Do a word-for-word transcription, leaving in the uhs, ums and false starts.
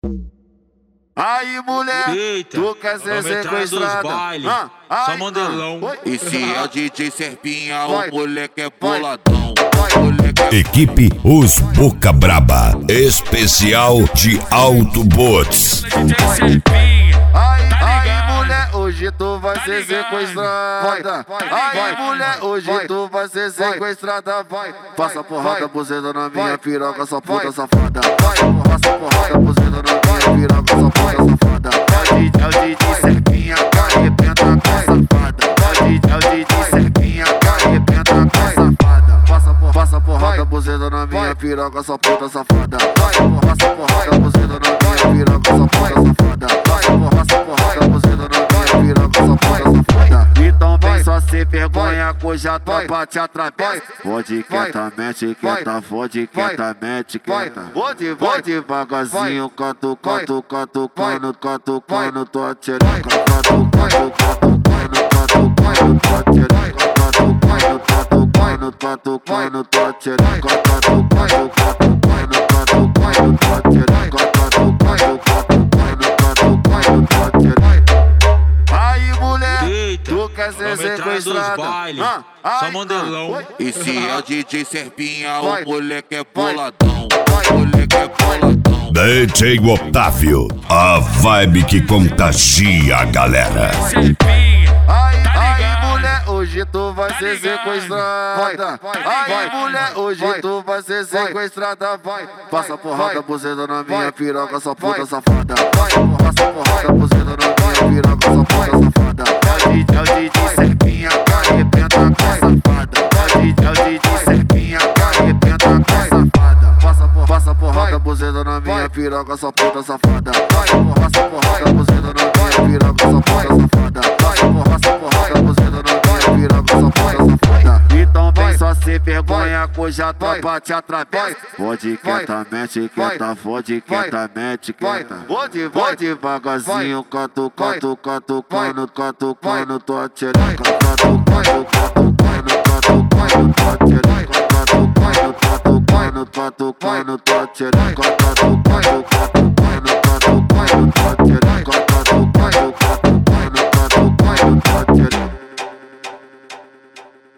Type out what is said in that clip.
Aí, mulher, eita, tu quer ser sequestrada? Ah, ai, só modelão. Ah, E se é D J Serpinha, vai, o moleque é boladão. vai. É... Equipe Os Boca Braba, especial de Alto Bots. Aí, aí, mulher, hoje tu vai ser sequestrada. Aí, mulher, hoje tu vai ser sequestrada. Vai, passa porrada, buzeta na minha piroca, sua puta safada. Vai, passa porrada, buzeta na minha piroca, sua puta safada. É o D J Serpinha, arrebenta com a safada. É o D J Serpinha, arrebenta com a safada. Passa por, passa porrada, buzeta na minha piroca, sua puta safada. Vai, passa porrada, buzeta na minha piroca, sua puta safada. Vai, passa porrada, buzeta na minha piroca, sua puta safada. Então vem só sem vergonha, cuja tropa te atravessa. Fode quietamente, quieta, fode quietamente, quieta. Vou devagarzinho, canto, canto, canto, cano, canto, cano, tua tchereca. Canto, canto, canto, cano, canto, cano, tua tchereca. Canto, canto, canto, cano, canto, cano, tua tchereca. Canto, canto, canto, cano, canto, cano, tua tchereca. Canto, canto, canto, cano, canto, cano, tua tchereca. Aí, mulher, eita, tu quer ser sequestrada? Ah, só modelão. Ah, E se é D J Serpinha, vai, o moleque é boladão. O moleque é boladão. D J Otávio, a vibe que contagia a galera. Aí, aí, mulher, hoje tu vai ser sequestrada. Aí, mulher, hoje tu vai ser sequestrada. Vai, passa porrada, buzeta na minha piroca, sua puta safada. Vai, passa porrada, buzeta na minha piroca, sua puta safada. É o D J Serpinha, arrebenta com a safada. É o D J Serpinha, arrebenta com a safada. Passa por, passa porrada, buzeta na minha piroca, sua puta safada. Vai, passa porrada, buzeta na minha piroca, sua puta safada. Vai, passa porrada, buzeta na minha piroca, sua puta safada. Então vem só sem vergonha, cuja tropa te atravessa. Fode quietamente, quieta, fode quietamente, quieta. Vou devagarzinho, canto, canto, canto, cano, canto, cano, tua tchereca. Canto, canto, canto, cano, canto, cano, tua tchereca. Canto, canto, canto, cano, canto, cano, tua tchereca. Canto, canto, canto, cano, canto, cano, tua tchereca.